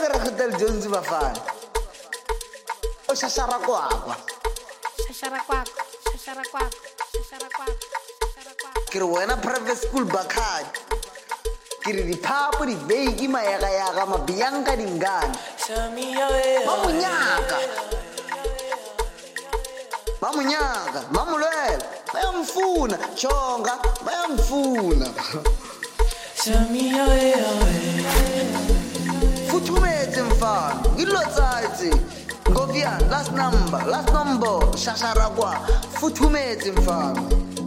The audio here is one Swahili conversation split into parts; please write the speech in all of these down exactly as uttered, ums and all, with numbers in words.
Hotel Jones bafana. O shashara kwakwa. Shashara kwakwa, shashara kwakwa, shashara kwakwa, shashara kwakwa. Ke re wena private school bakhadi. Ke re diphapo di bake mayaga yaga mabiyanka dingane. Ba monyaka. Ba monyaka, mamulwela. Bayamfuna, chonga, bayamfuna. Futhumetse mfana, ngilotsaitse. Ngovian, last number, last number, shashara kwa. Futhumetse mfana.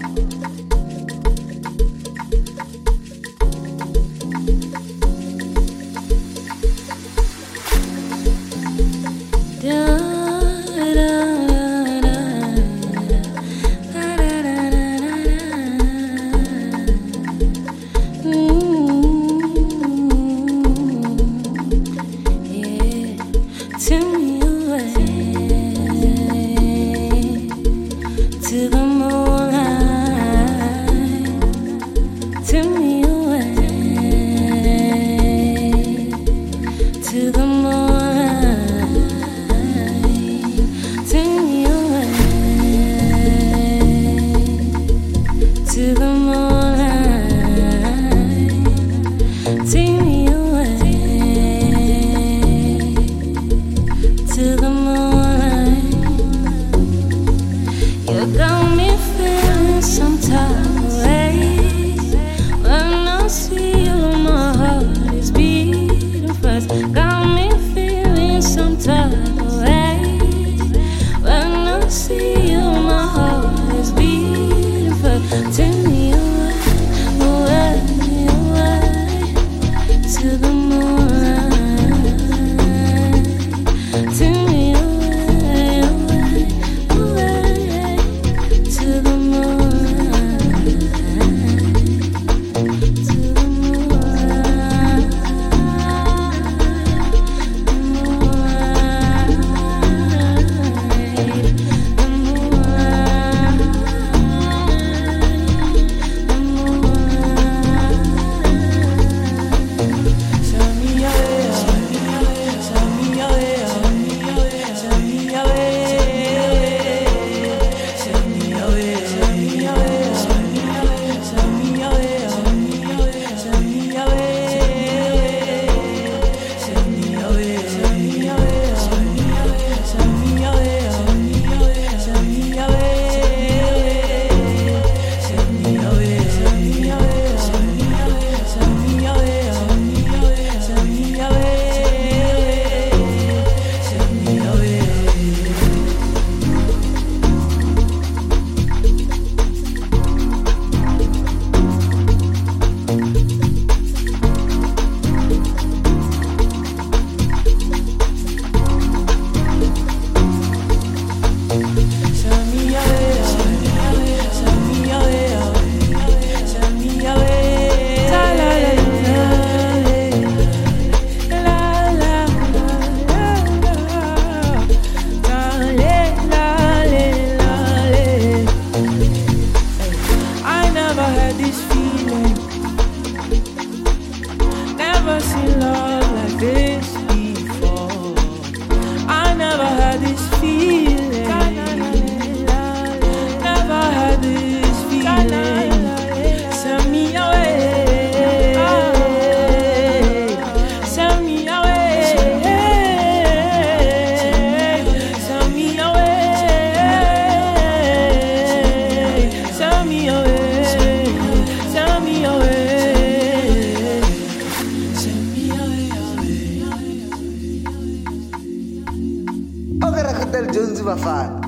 Hotel Jones bafana.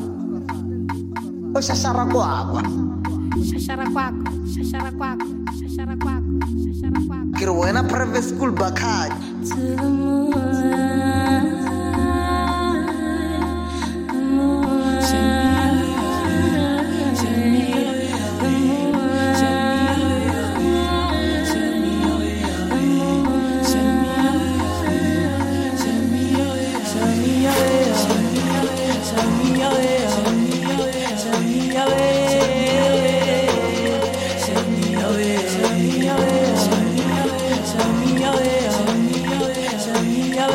O shashara kwakwa. Shashara kwakwa, shashara kwakwa, shashara kwakwa, shashara kwakwa. Ke re wena private school bakhadi. To the moon. Send me away.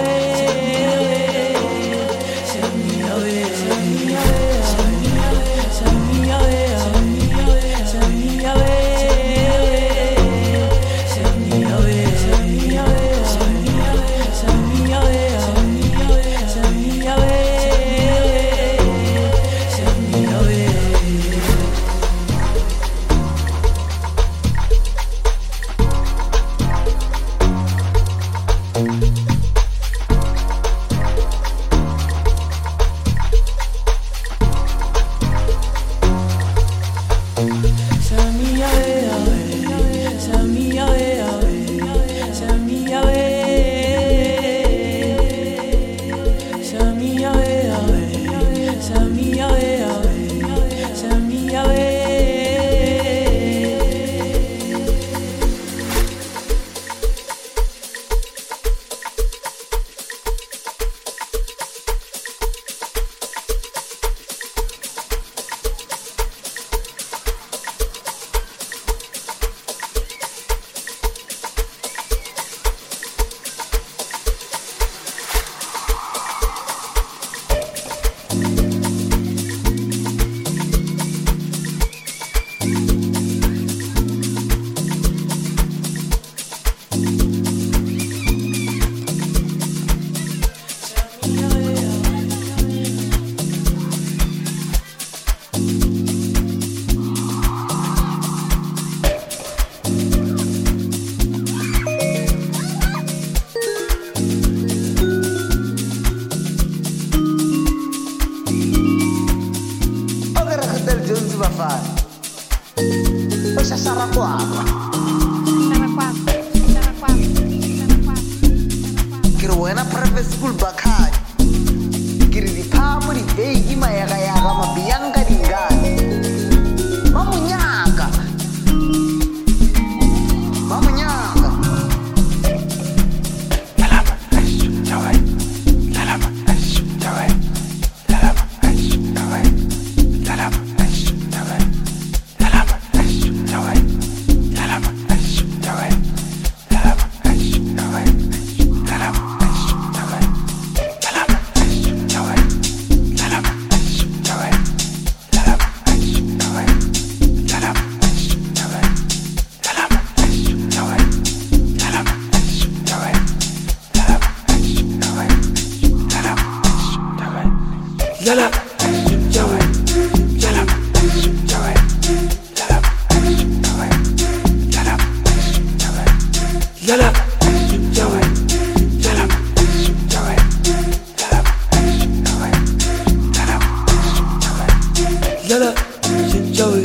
wena private school bakhadi ke re diphapo dibeke mayaga-yaga mabiyanka dingane ba monyaka ba monyaka Yala, Jawa, Yala, Jawa, Yala, Jawa, Yala, Jawa, Yala, Jawa, Yala, Jawa,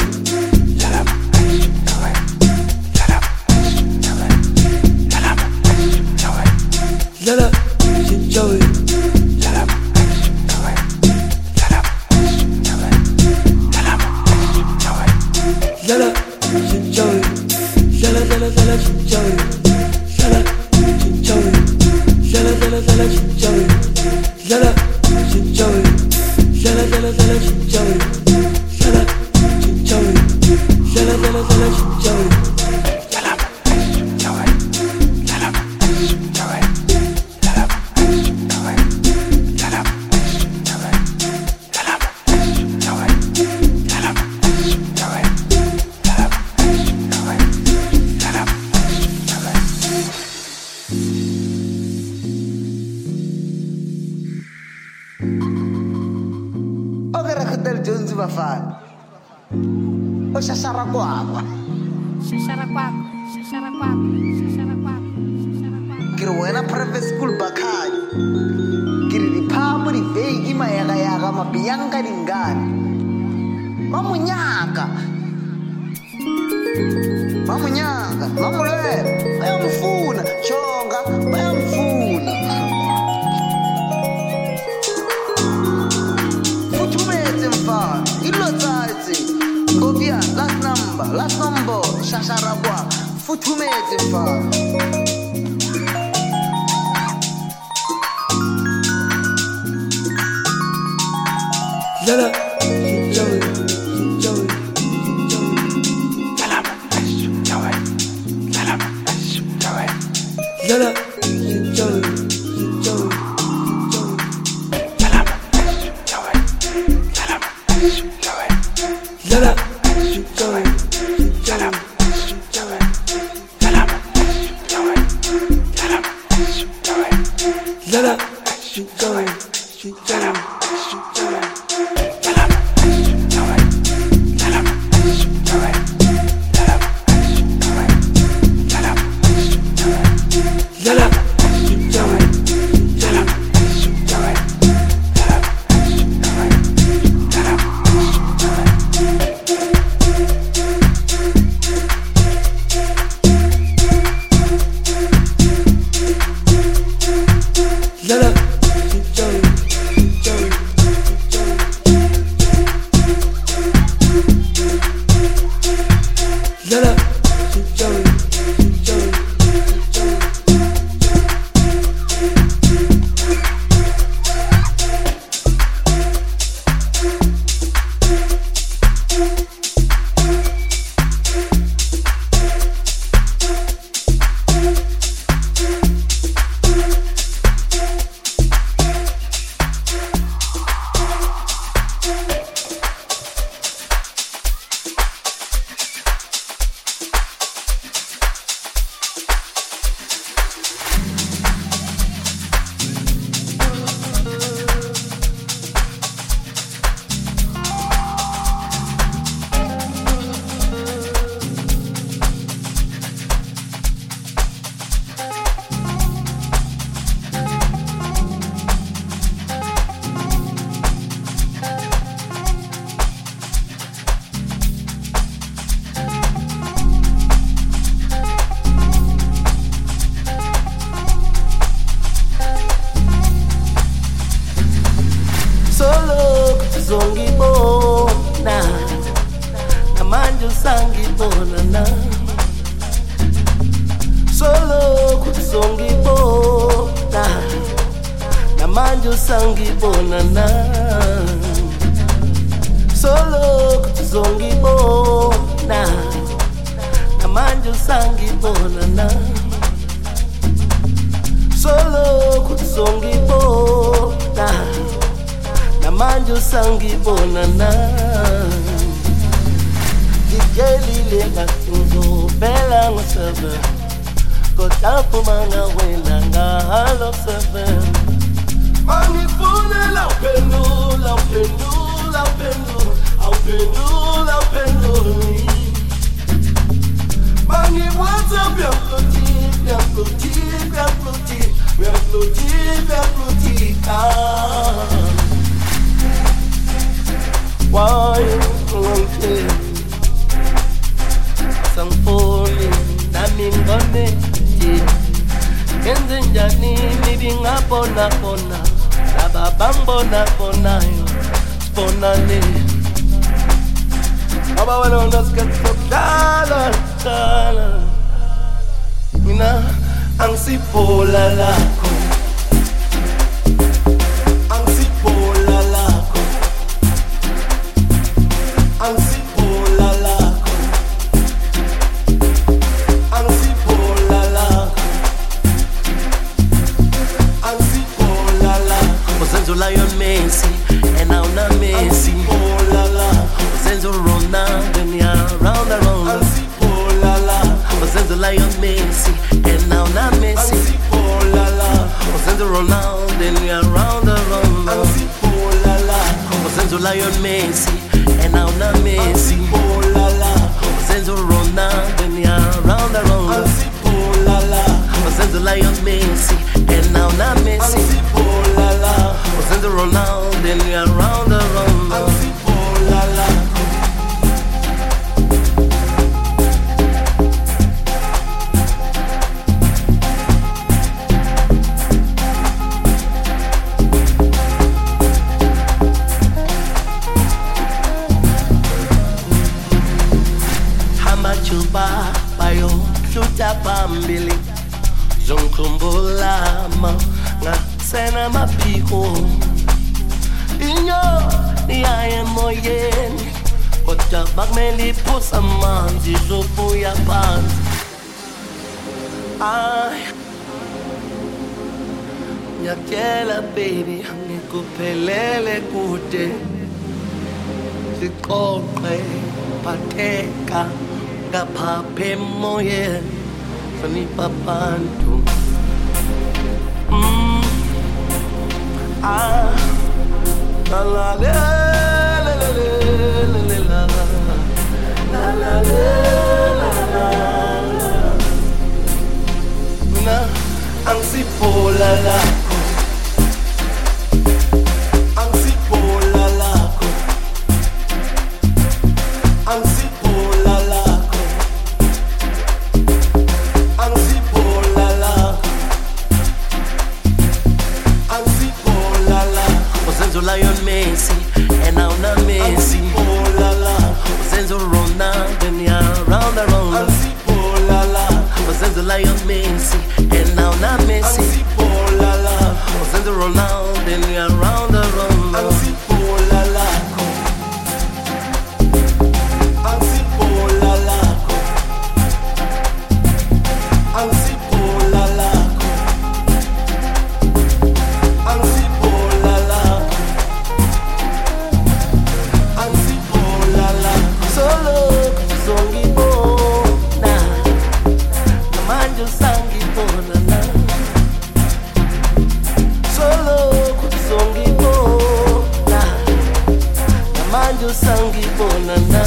Yala, Jawa. Yala, Jinjawi, yala, yala, yala, Jinjawi, yala, Jinjawi, yala, yala, yala, Jinjawi, yala, Jinjawi, yala, yala, yala, Jinjawi, yala, Jinjawi, yala, yala, yala, Jinjawi. Jones bafana o shashara kwakwa shashara kwakwa shashara kwakwa shashara kwakwa shashara kwakwa ke re wena private school bakhadi ke re diphapo dibeke mayaga-yaga mabiyanka dingane ba monyaka ba monyaka ba molwele bayamfuna jonga bayamfuna Gobian, last number, last number, Shasharakwa, Futumete far. Yala, Jinjawi, Jinjawi, Jinjawi, Yala, Jinjawi, Yala, Jinjawi, Jinjawi, Yala, Jinjawi, Jinjawi, Yala, Jinjawi, Jinjawi. Yala, uzongibona namanje usangibona na solo uzongibona namanje usangibona na solo uzongibona namanje usangibona na ngigelile ngizobela ngosebe kodwa phumana wena ngalo sebe mangifunela uphendula uphendula uphendula uphendula uphendula mangiwaza byapluti byapluti byapluti byapluti byapluti ah why won't sangfoni nami ngone kenze njani nibingabona bona laba bambona bonayo bonane aba wena ungasikhala dala mina angisipola lakho angisipola lakho angisipola lakho angisipola lakho angisipola lakho usenzo Lion Messi and now na Messi angisipola lakho usenzo Ronaldo ni around the round angisipola lakho usenzo Lion Messi and now na Messi angisipola lakho usenzo Ronaldo ni around the round angisipola lakho usenzo Lion Messi and now na Messi angisipola lakho usenzo Ronaldo ni around the round angisipola lakho usenzo Lion Messi and now na Messi angisipola lakho usenzo Ronaldo ni around the round angisipola lakho Chuba bayo hluta phambili zongikhumbula ma ngasena maphiko inyo iyaye moyeni kodwa bakumele iphusa amanzi zobuya phansi ay nyakela baby ngikuphelele kude siqoqe patheka ngaphaphe moyeni hlonipha abantu mm ah la la la la la la la la la mina angisipola lakho angisipola lakho angisipola lakho angisipola lakho angisipola lakho usenzo Lion Messi and now na Messi angisipola lakho usenzo Ronaldo ni around the round angisipola lakho usenzo Lion Messi and now na Messi angisipola lakho usenzo Ronaldo ni around the round angisipola lakho angisipola lakho angisipola lakho angisipola lakho angisipola lakho solo uzongibona namanje usangibona na solo uzongibona namanje usangibona na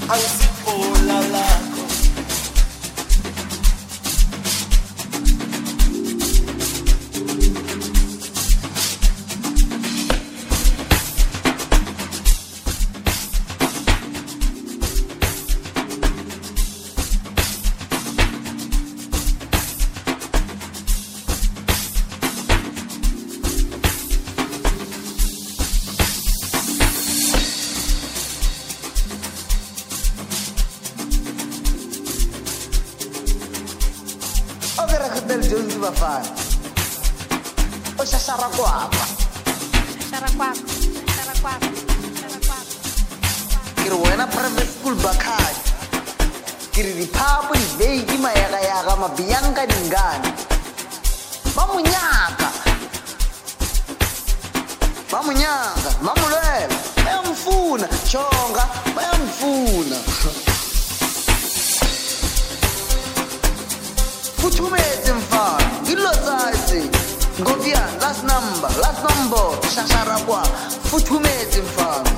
del Jones bafana o shashara kwakwa shashara kwakwa shashara kwakwa shashara kwakwa ke re wena private school bakhadi ke re diphapo dibeiki mayagayaga mabiyanka dingane ba monyaka ba monyaka ba molwela bayamfuna chonga bayamfuna futhumetse mfana ngilotsaitse ngobia last number last number shashara kwa futhumetse mfana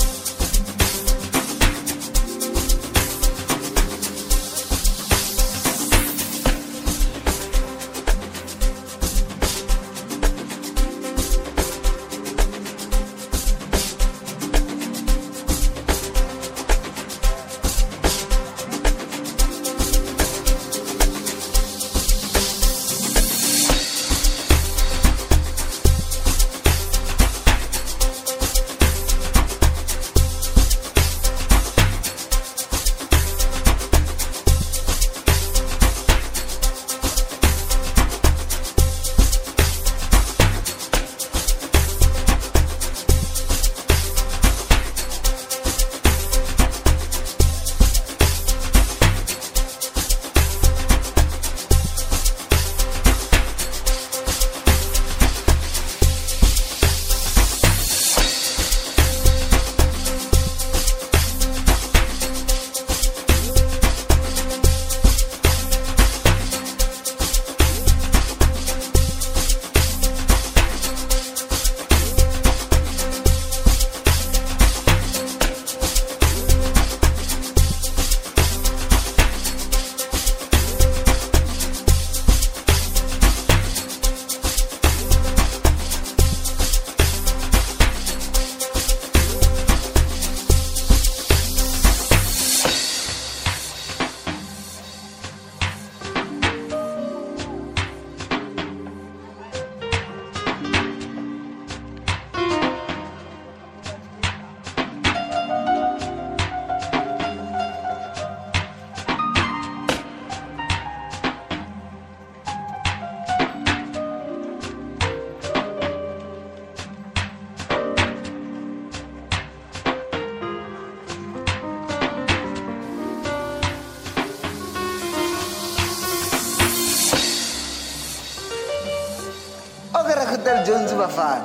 del Jones bafana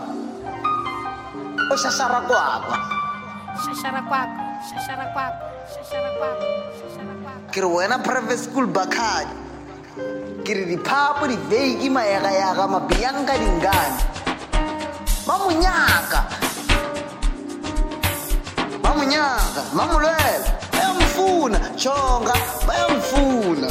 o shashara kwakwa shashara kwakwa shashara kwakwa shashara kwakwa shashara kwakwa ke re wena private school bakhadi ke re diphapo dibeiki mayagayaga mabiyanka dingane ba monyaka ba monyaka ba molwela bayamfuna chonga bayamfuna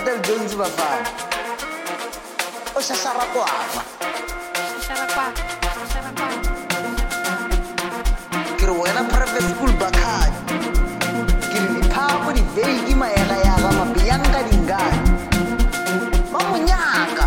Little Jones bafana o shashara kwafa shashara kwafa shashara kwafa ke re wena private school bakhadi ke re diphapo dibeki mayaga-yaga mabeyanka dingane ba monyaka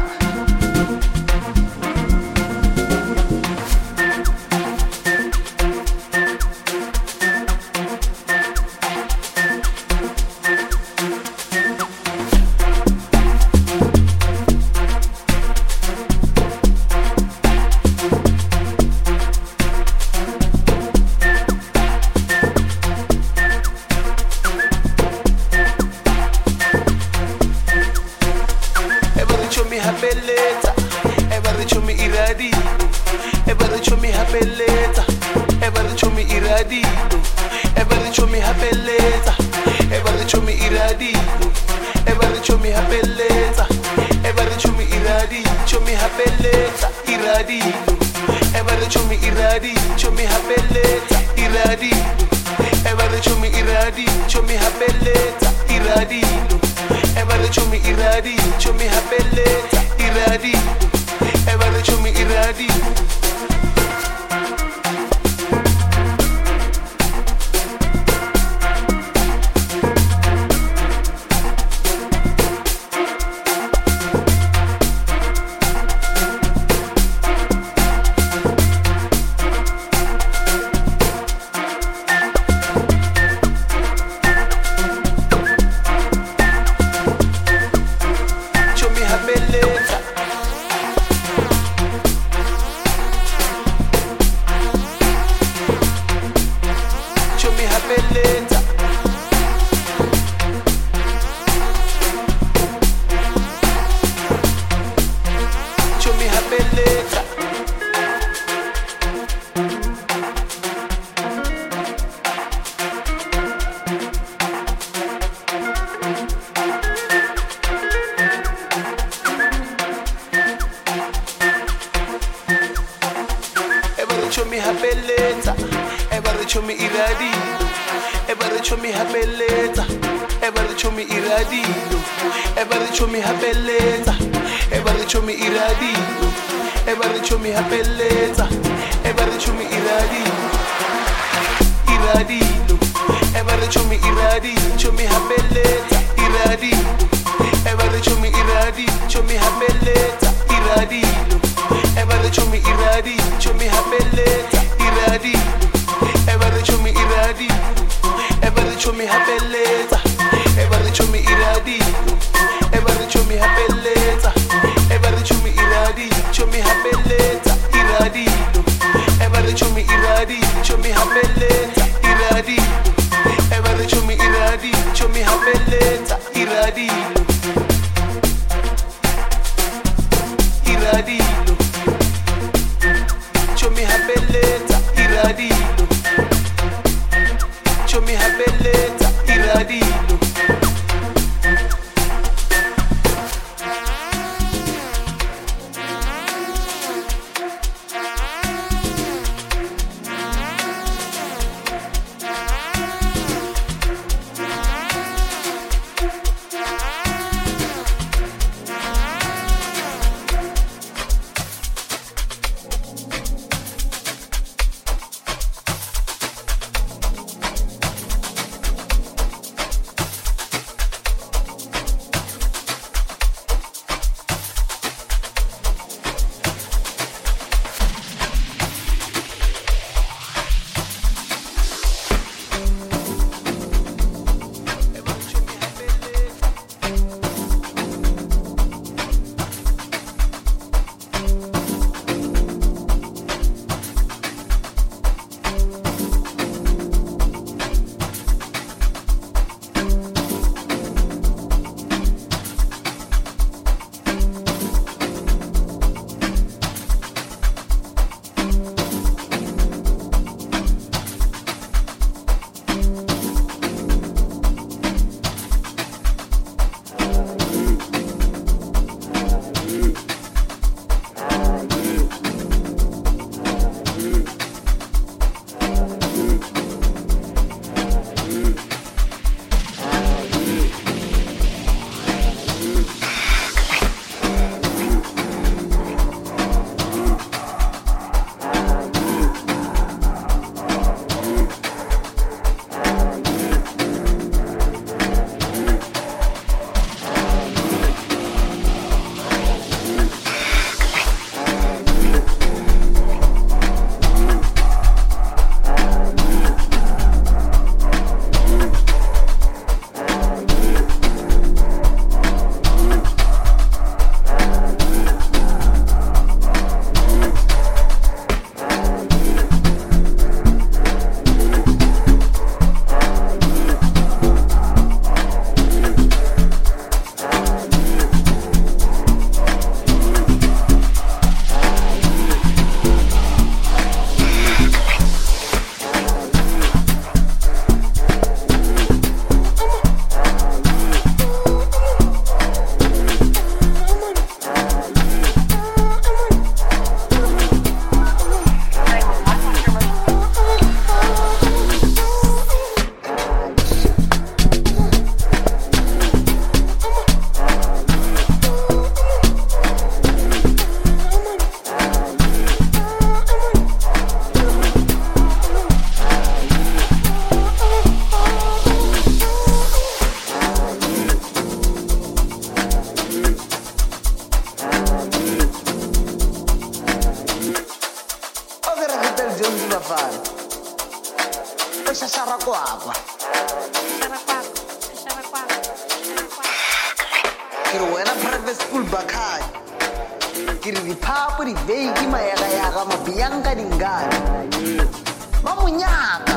ke re wena private school bakhadi ke re diphapo diveiki mayagayaga mabiyanka dingane ba monyaka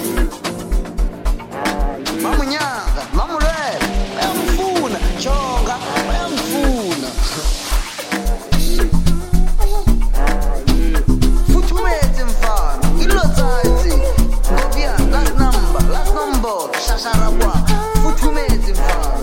ba monyaka mamolwele bayamfuna jonga bayamfuna futhumetse mfana ilotsaitse ngobia last number last number shasharabwa futhumetse mfana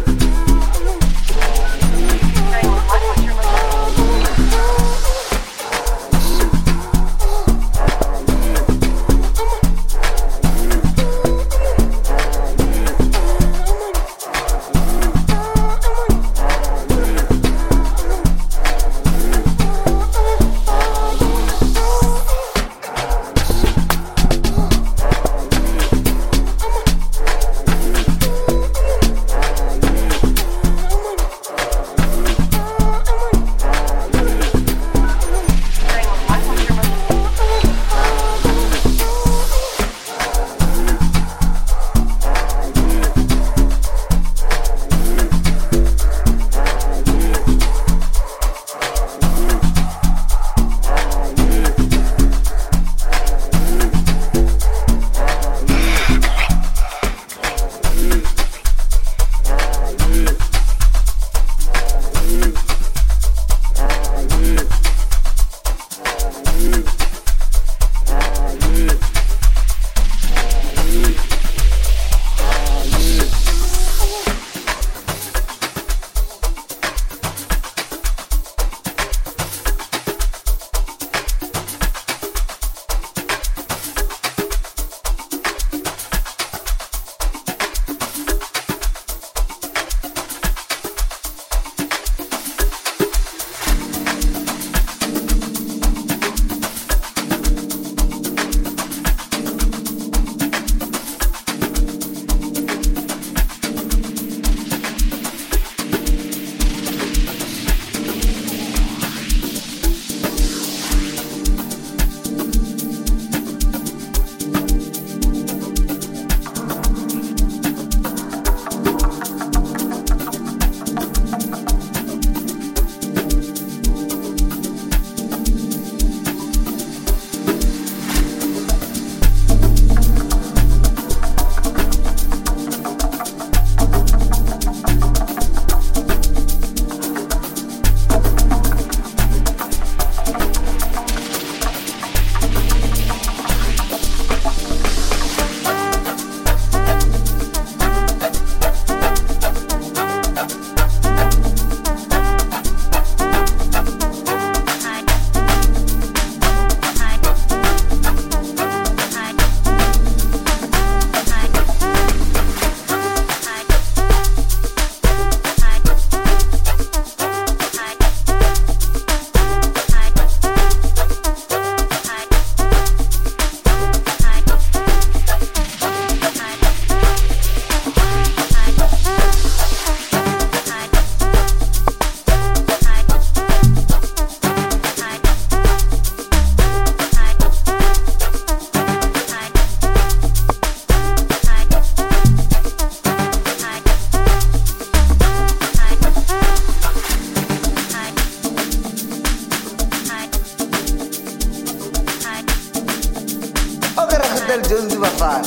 Jones bafana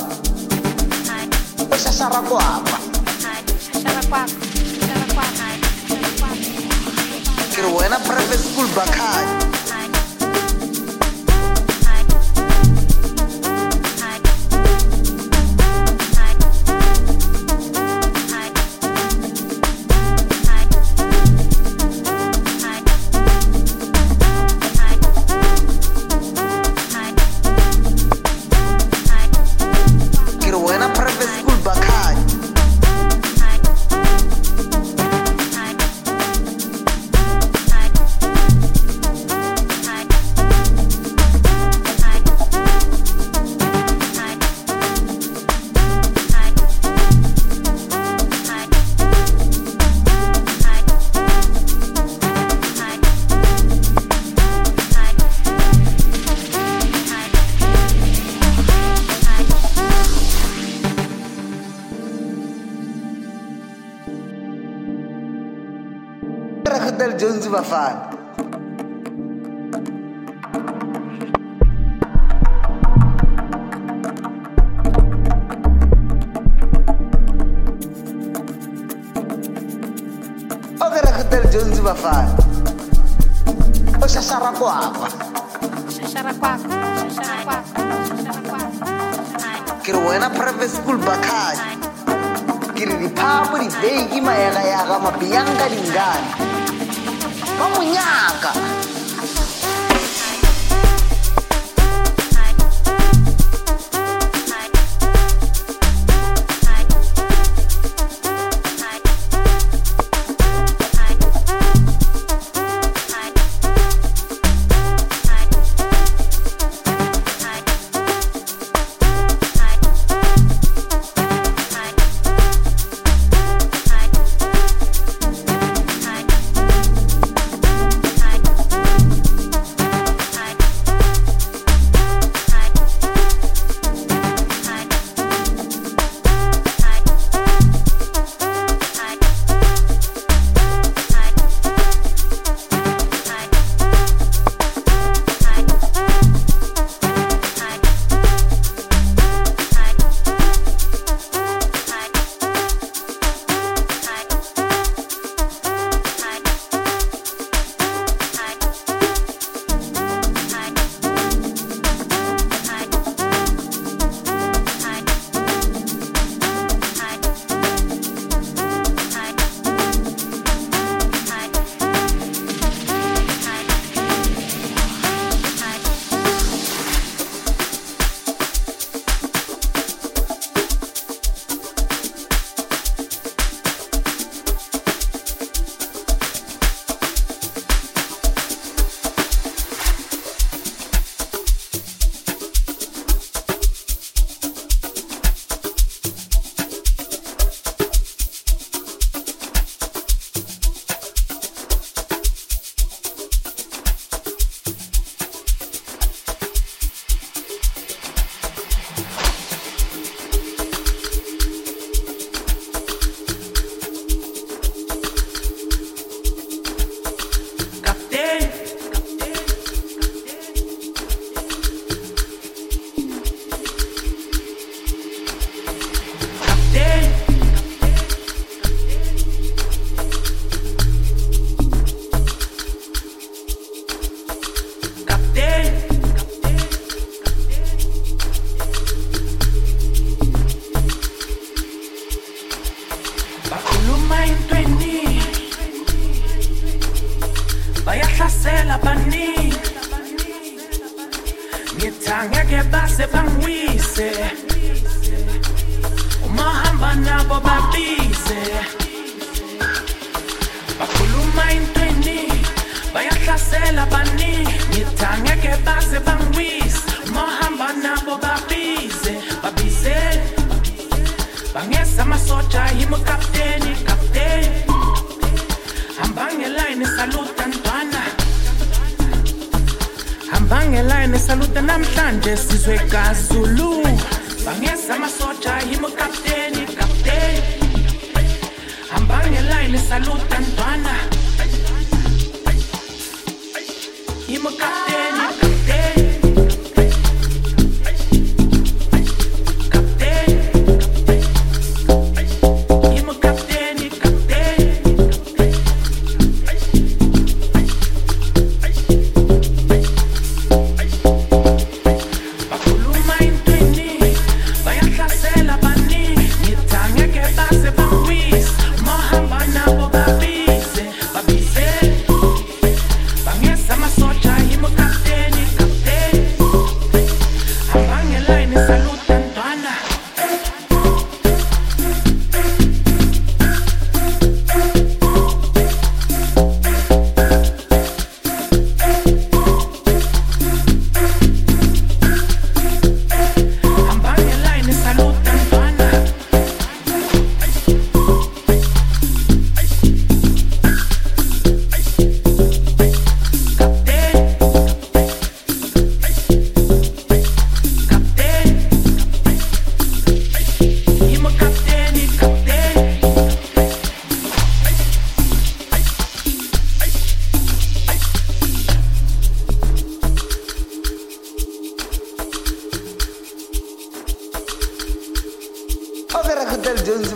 ushashara kwapa shashara kwako shashara kwako shashara kwako kiri wena private school bakhadi Hotel Jones bafana. Okay, Hotel Jones bafana. O shashara kwakwa. Shashara kwakwa. Shashara kwakwa. Shashara kwakwa. Kiri wena private school bakhadi. Kiri diphapo di begi mayaga yaga mabiyanka dingane. Ba monyaka.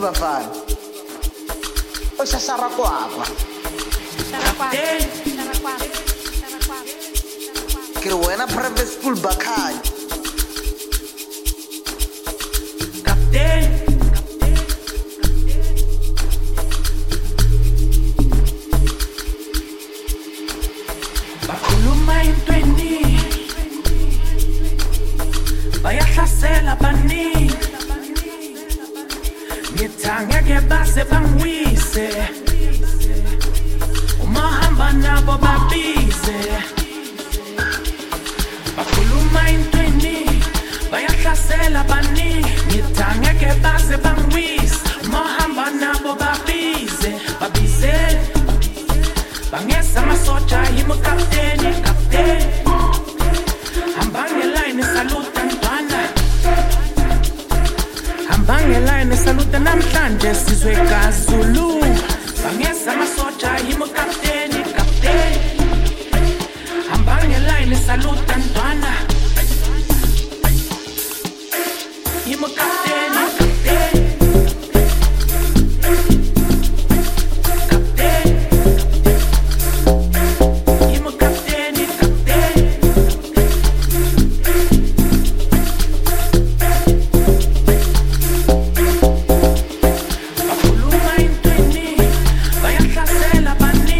bafana oshashara kwakwa Shashara kwakwa. Shashara kwakwa. Shashara kwakwa. ke re wena private school bakhanya Captain. Bakhuluma intweni bayahlasela baningi ngithi angeke base bangiwise uma hamba nabo babize bakhuluma intweni bayahlasela baningi ngithi angeke base bangiwise uma hamba nabo babize babize bangesa masoja yimo kapteni kapteni hambange line saluta ntwana hambange line saluta namhlanje sizwe kaZulu bangesa masoja yimo kapteni kapteni hambange line saluta ntwana yimo kapteni kapteni Bayahlasela bani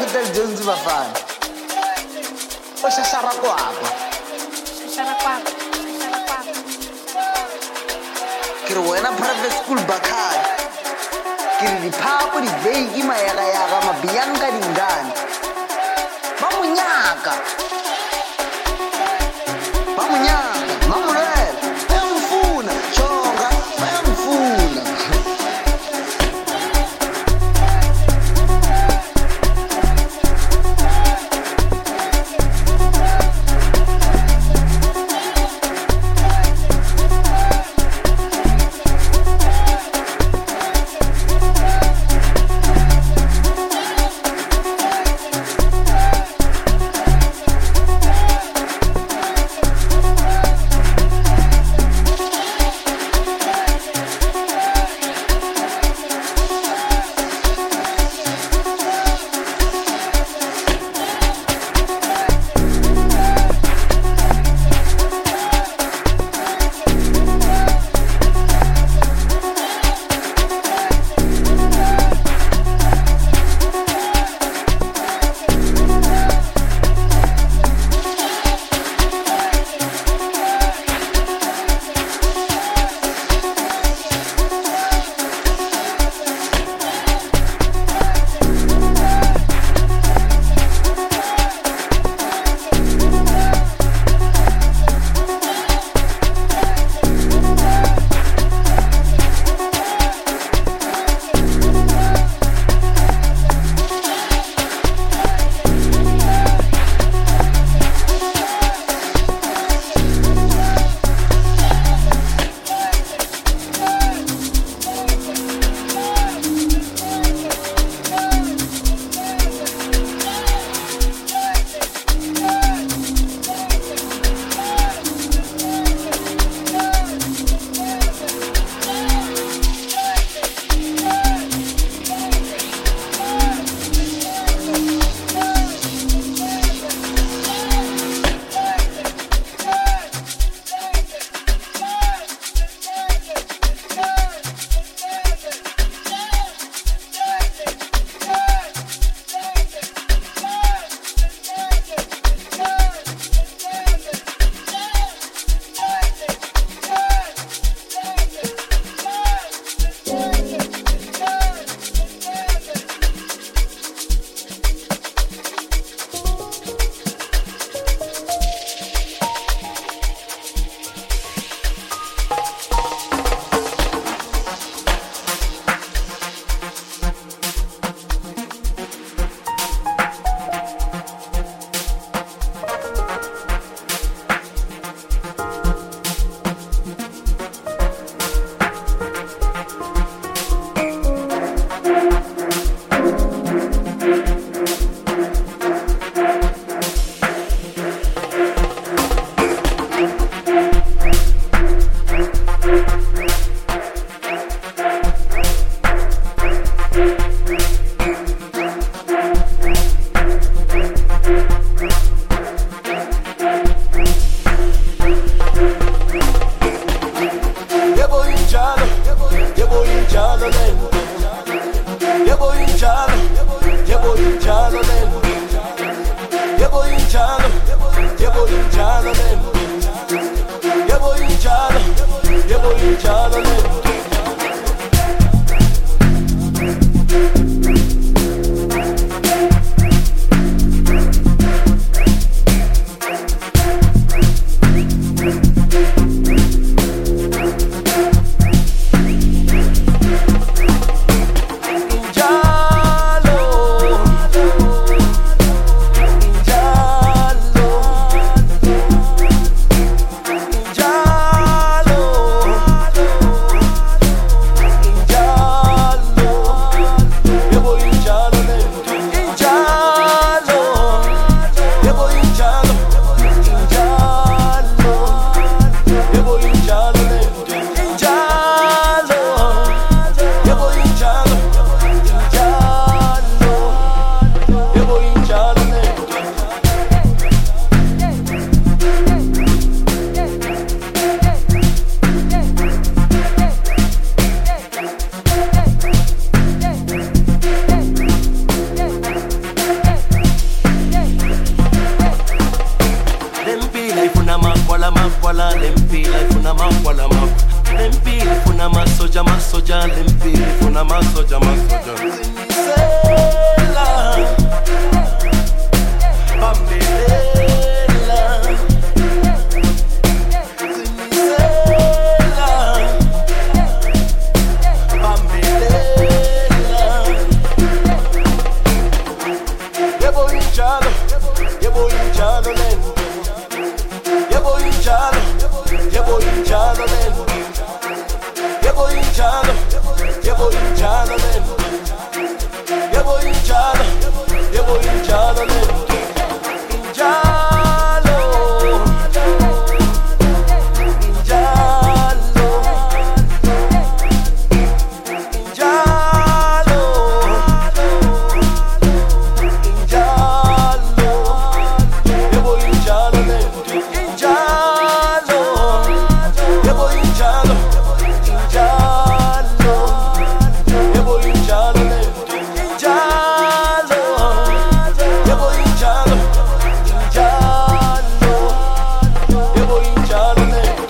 Hotel Jones bafana. O shashara kwakwa. Shashara kwakwa. Shashara kwakwa. Kiri wena private school bakhaya. Kiri diphapo di veiki mayaga yaga mabiyanka dingane. Ba munyaka. Ba munyaka, mamulwela. Bayamfuna, chonga, bayamfuna. masoja masoja Zimisela Bambelela Zimisela Bambelela Yebo injalo Yebo injalo lento Yebo injalo Yebo injalo lento Yebo injalo Yebo injalo lento Yebo injalo Yebo injalo lento Injalo Injalo Injalo Injalo Yebo injalo lento Injalo Yebo injalo Injalo Yebo injalo lento Injalo Yebo injalo Injalo Yebo injalo lento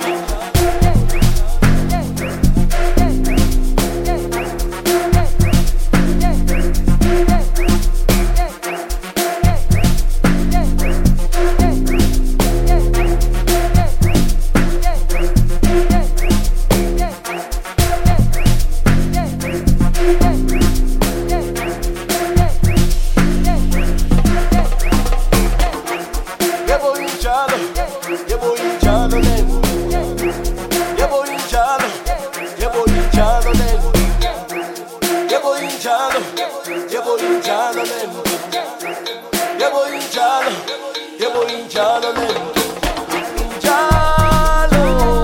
Yebo injalo Yebo injalo lento Yebo injalo Yebo injalo lento Yebo injalo Yebo injalo lento Yebo injalo Yebo injalo lento Injalo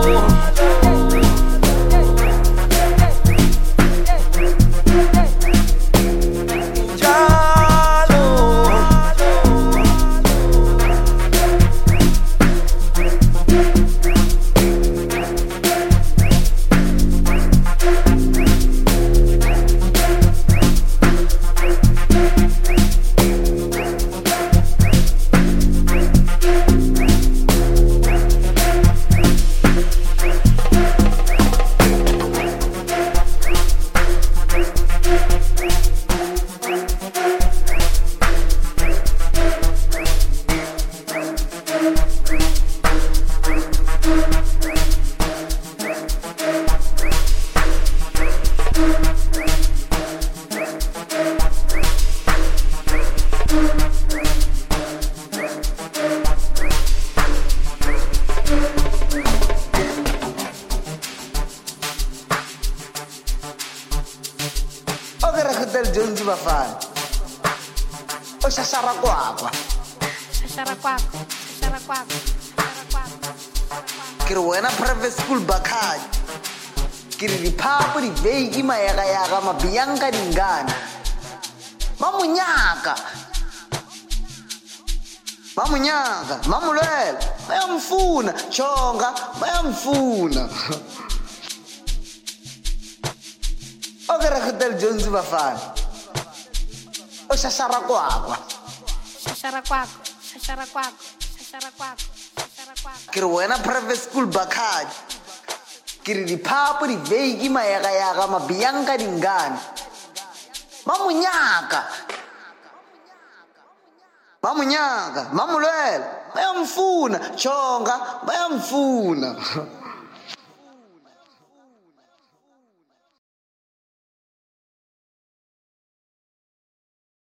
Hotel Jones bafana O shashara kwakwa Shashara kwako, shashara kwako, shashara kwako. Kiri wena private school bakhanya Kiri diphapo di veiki mayaga yaga mabiyanka dingana Mamunyaka Mamunyaka Mamulwela bayamfuna chonga bayamfuna Okere Hotel Jones bafana O shashara kwakwa Shashara kwako, shashara kwako, shashara kwako, shashara kwako. Kiri wena private school bakhanya Kiri diphapo di veiki mayaga yaga mabiyanka dingana Mamunyaka Mamunyaka Mamulwela bayamfuna chonga bayamfuna